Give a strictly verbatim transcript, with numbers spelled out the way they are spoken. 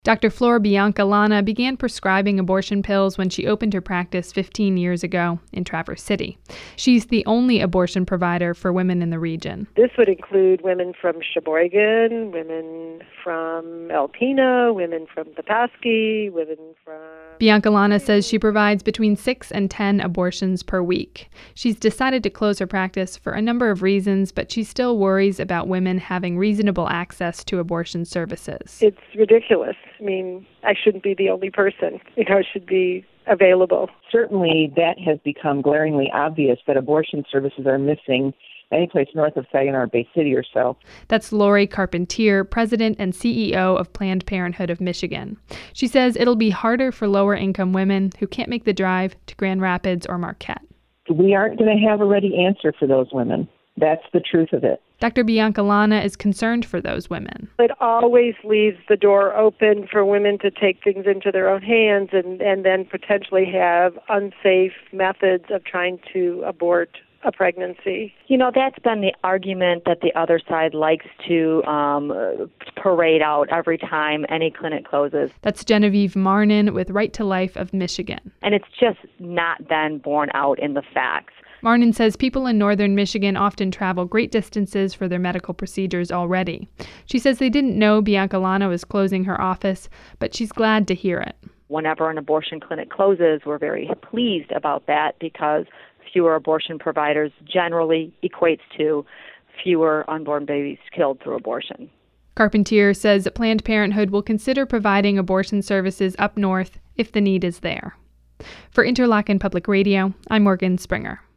Doctor Flor Biancalana began prescribing abortion pills when she opened her practice fifteen years ago in Traverse City. She's the only abortion provider for women in the region. This would include women from Sheboygan, women from Alpena, women from Petoskey, women from... Biancalana says she provides between six and ten abortions per week. She's decided to close her practice for a number of reasons, but she still worries about women having reasonable access to abortion services. It's ridiculous. I mean, I shouldn't be the only person. You know, it should be available. Certainly, that has become glaringly obvious that abortion services are missing any place north of Saginaw Bay City or so. That's Lori Carpentier, president and C E O of Planned Parenthood of Michigan. She says it'll be harder for lower-income women who can't make the drive to Grand Rapids or Marquette. We aren't going to have a ready answer for those women. That's the truth of it. Doctor Biancalana is concerned for those women. It always leaves the door open for women to take things into their own hands and, and then potentially have unsafe methods of trying to abort a pregnancy. You know, that's been the argument that the other side likes to um, parade out every time any clinic closes. That's Genevieve Marnin with Right to Life of Michigan. And it's just not then borne out in the facts. Marnin says people in northern Michigan often travel great distances for their medical procedures already. She says they didn't know Biancalana was closing her office, but she's glad to hear it. Whenever an abortion clinic closes, we're very pleased about that because fewer abortion providers generally equates to fewer unborn babies killed through abortion. Carpentier says Planned Parenthood will consider providing abortion services up north if the need is there. For Interlochen Public Radio, I'm Morgan Springer.